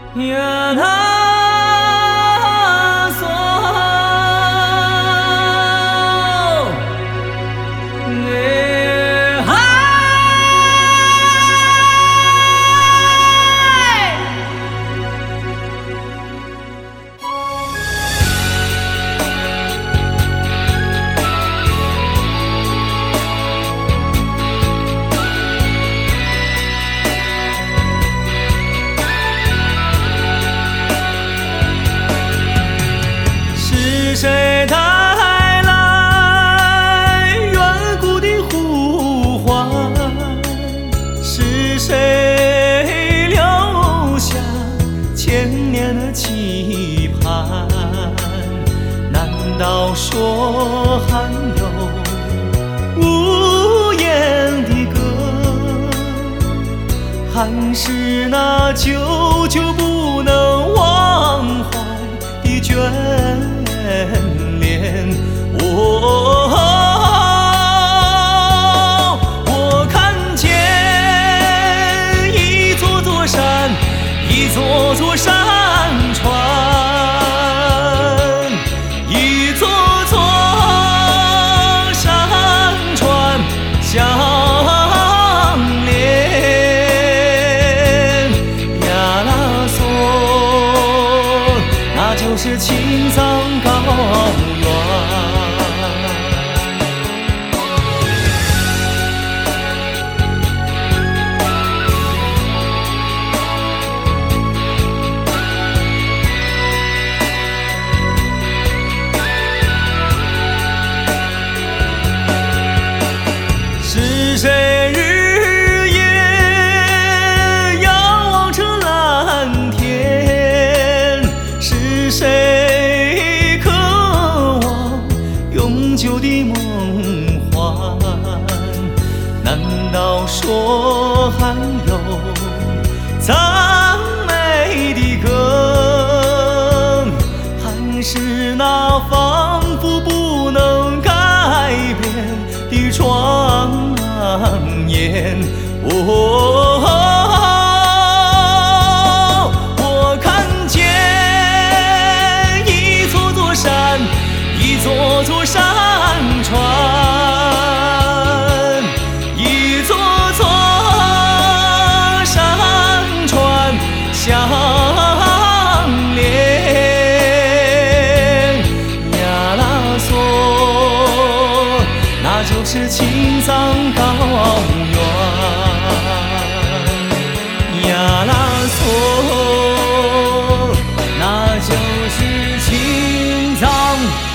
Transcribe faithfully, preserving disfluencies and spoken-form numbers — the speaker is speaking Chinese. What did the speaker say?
呀啦嗦，哎嗨，是谁带来远古的呼唤？是谁留下千年的期盼？难道说还有无言的歌，还是那久久不能忘怀的眷恋？哦，我看见一座座山，一座座山川，一座座山川相连。呀啦嗦，那就是青藏高原。是谁日夜仰望着蓝天？是谁渴望永久的梦幻？难道说还有赞美的歌？还是那仿佛不能改变的庄严？哦，我看见一座座山，一座座山川，一座座山川相连。呀啦嗦，那就是青藏高原。呀啦嗦，那就是青藏。